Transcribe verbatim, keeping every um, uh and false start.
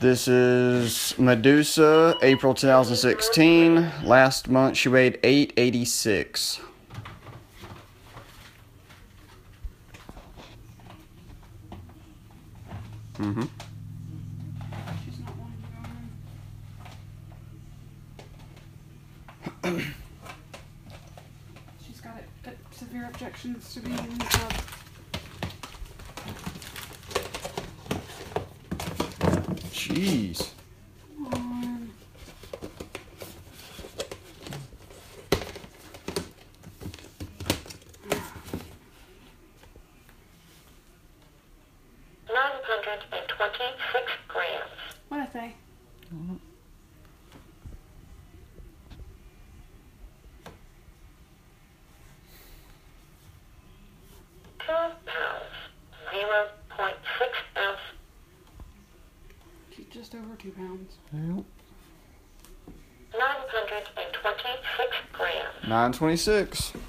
This is Medusa, April two thousand sixteen. Last month she weighed eight eighty-six. Mm-hmm. She's not wanting to go in. She's got it, uh, severe objections to being in the club. Jeez. Come on. nine hundred twenty-six grams. What did I say? Mm-hmm. two pounds, zero point six ounce. She's just over two pounds. Yep. nine hundred twenty-six grams. nine twenty-six.